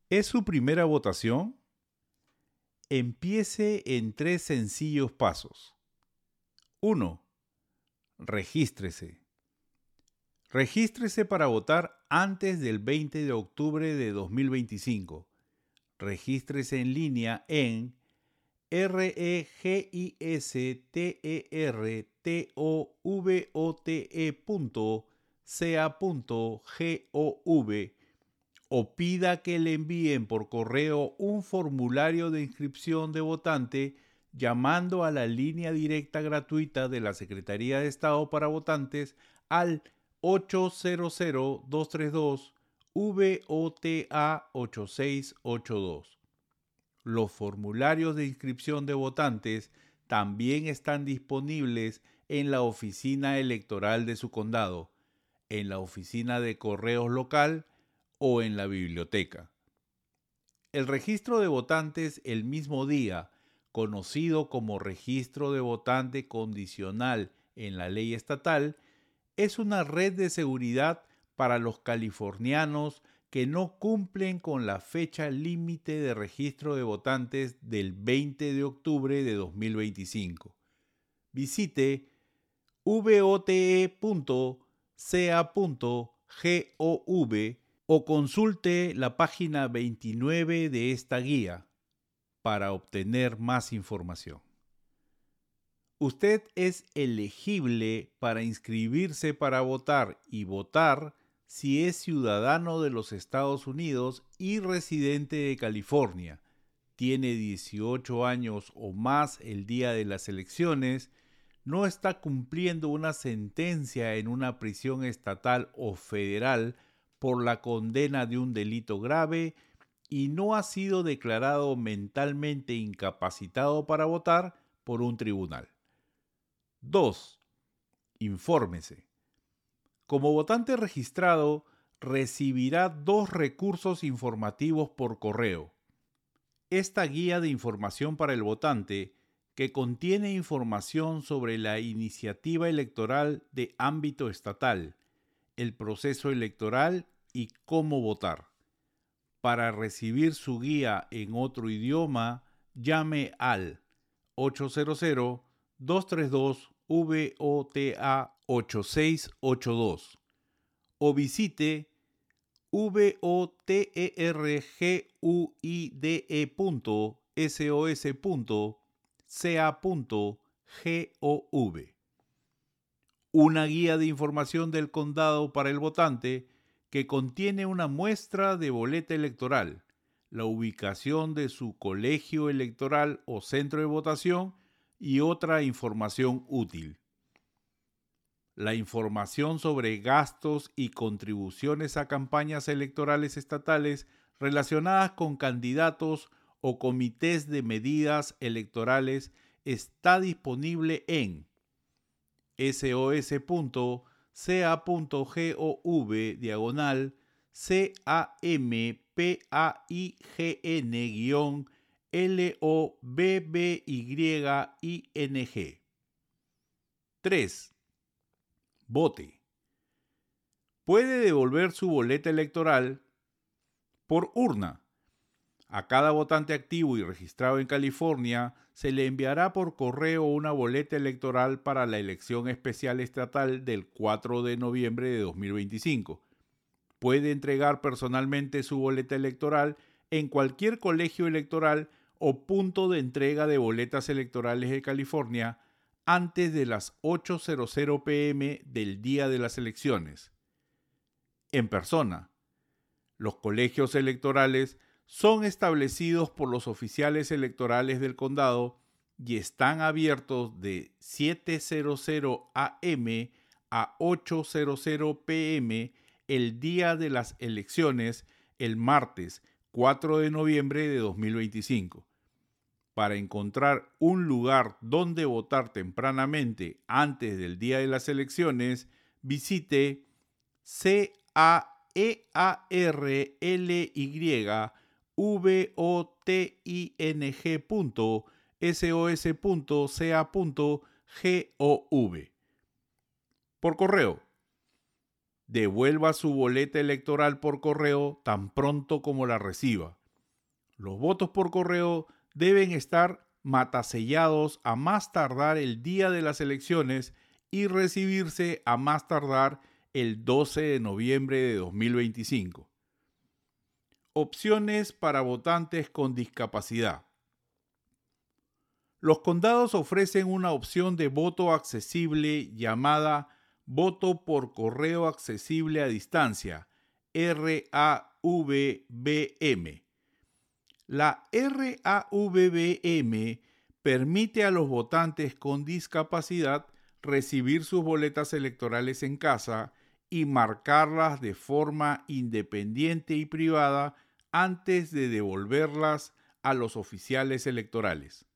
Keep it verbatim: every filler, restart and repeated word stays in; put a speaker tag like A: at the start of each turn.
A: ¿Es su primera votación? Empiece en tres sencillos pasos. uno. Regístrese. Regístrese para votar antes del veinte de octubre de dos mil veinticinco. Regístrese en línea en registervote.ca.gov o pida que le envíen por correo un formulario de inscripción de votante llamando a la línea directa gratuita de la Secretaría de Estado para Votantes al ocho cero cero, dos tres dos, V O T A ocho seis ocho dos. Los formularios de inscripción de votantes también están disponibles en la oficina electoral de su condado, en la oficina de correos local o en la biblioteca. El registro de votantes el mismo día, conocido como registro de votante condicional en la ley estatal, es una red de seguridad para los californianos que no cumplen con la fecha límite de registro de votantes del veinte de octubre de dos mil veinticinco. Visite vote punto c a punto gov o consulte la página veintinueve de esta guía para obtener más información. Usted es elegible para inscribirse para votar y votar si es ciudadano de los Estados Unidos y residente de California, tiene dieciocho años o más el día de las elecciones, no está cumpliendo una sentencia en una prisión estatal o federal por la condena de un delito grave y no ha sido declarado mentalmente incapacitado para votar por un tribunal. dos. Infórmese. Como votante registrado, recibirá dos recursos informativos por correo. Esta guía de información para el votante, que contiene información sobre la iniciativa electoral de ámbito estatal, el proceso electoral y cómo votar. Para recibir su guía en otro idioma, llame al ocho cero cero, dos tres dos, V O T A ocho seis ocho dos o visite voterguide.sos.ca.gov. Una guía de información del condado para el votante que contiene una muestra de boleta electoral, la ubicación de su colegio electoral o centro de votación y otra información útil. La información sobre gastos y contribuciones a campañas electorales estatales relacionadas con candidatos o comités de medidas electorales está disponible en sos.ca.gov diagonal CAMPAIGN-LOBBYING. tres. Vote. Puede devolver su boleta electoral por urna. A cada votante activo y registrado en California se le enviará por correo una boleta electoral para la elección especial estatal del cuatro de noviembre de dos mil veinticinco. Puede entregar personalmente su boleta electoral en cualquier colegio electoral o punto de entrega de boletas electorales de California antes de las ocho pe eme del día de las elecciones. En persona. Los colegios electorales son establecidos por los oficiales electorales del condado y están abiertos de siete a eme a ocho pe eme el día de las elecciones, el martes cuatro de noviembre de dos mil veinticinco. Para encontrar un lugar donde votar tempranamente antes del día de las elecciones, visite caearlyvoting.sos.ca.gov. Por correo. Devuelva su boleta electoral por correo tan pronto como la reciba. Los votos por correo deben estar matasellados a más tardar el día de las elecciones y recibirse a más tardar el doce de noviembre de dos mil veinticinco. Opciones para votantes con discapacidad. Los condados ofrecen una opción de voto accesible llamada Voto por Correo Accesible a Distancia, R A V B M. La R A V B M permite a los votantes con discapacidad recibir sus boletas electorales en casa y marcarlas de forma independiente y privada antes de devolverlas a los oficiales electorales.